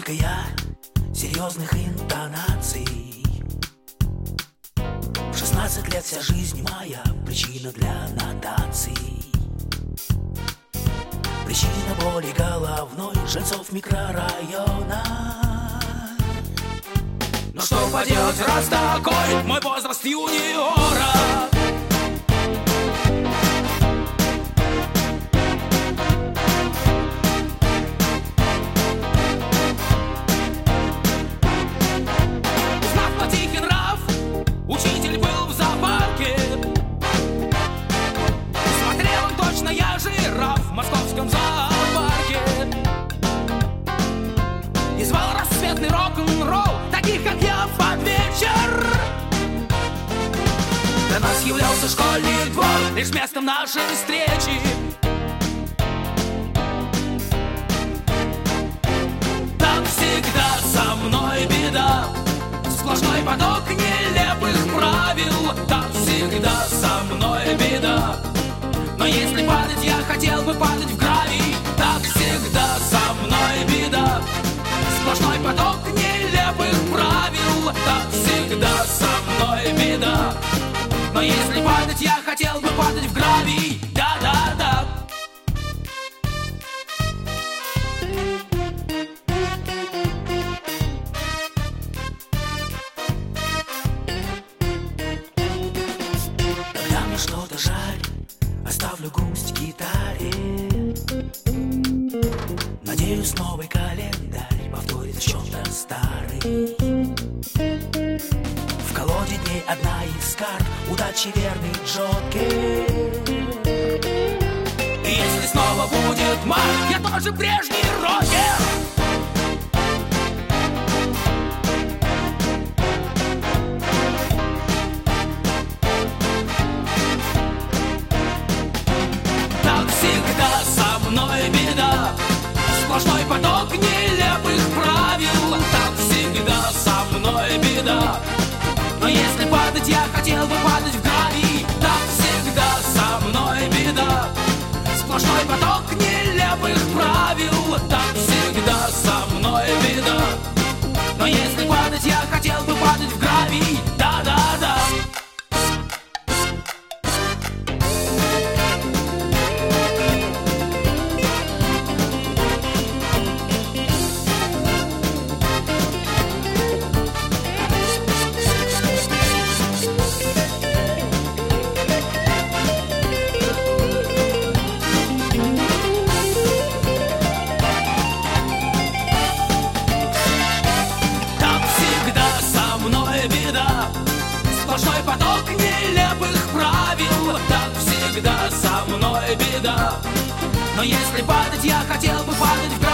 Только я серьезных интонаций. В 16 лет вся жизнь моя причина для нотаций. Причина боли головной жильцов микрорайона. Но что поделать, раз такой мой возраст юниора. Узнав на тихий нрав, учитель был в зоопарке. Смотрел он точно, я жираф в московском зоопарке. И звал рассветный рок-н-ролл таких, как я, под вечер. Для нас являлся школьный двор лишь местом нашей встречи. Там всегда со мной беда, сплошной поток нелепых правил. Там всегда со мной беда, но если падать, я хотел бы падать в гравий. Так всегда со мной беда, сплошной поток нелепых правил. Так всегда со мной беда, но если падать, я хотел бы падать в гравий. Да-да-да. Когда мне что-то жаль, оставлю грусть в гитаре. Надеюсь, новый календарь повторит в чем-то старый. В колоде дней одна из карт удачи, верный Джокер. И если снова будет март, я тоже прежний рокер. Так всегда со мной беда, сплошной поток нелепых правил. Так всегда со мной беда, но если падать, я хотел бы падать в гравий. Так всегда со мной беда, сплошной поток нелепых правил. Так всегда со мной беда, но если падать, я хотел бы падать в гравий. Да-да-да. Сплошной поток нелепых правил. Так всегда со мной беда, но если падать, я хотел бы падать в